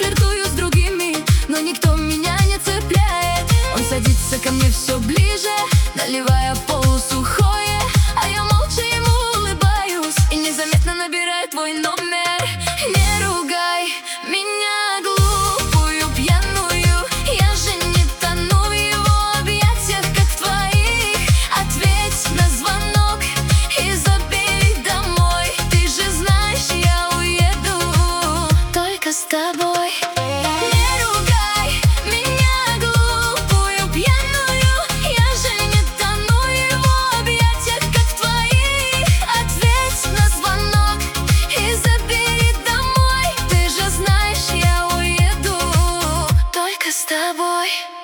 флиртую с другими, но никто меня не цепляет. Он садится ко мне все ближе, наливая полусухое, а я молча ему улыбаюсь и незаметно набираю твой номер. Не ругай меня, глупую, пьяную, я же не тону в его объятиях, как в твоих. Ответь на звонок и забери домой. Ты же знаешь, я уеду только с тобой. Не ругай меня, глупую, пьяную, я же не тону в его объятиях, как в твоих. Ответь на звонок и забери домой. Ты же знаешь, я уеду только с тобой.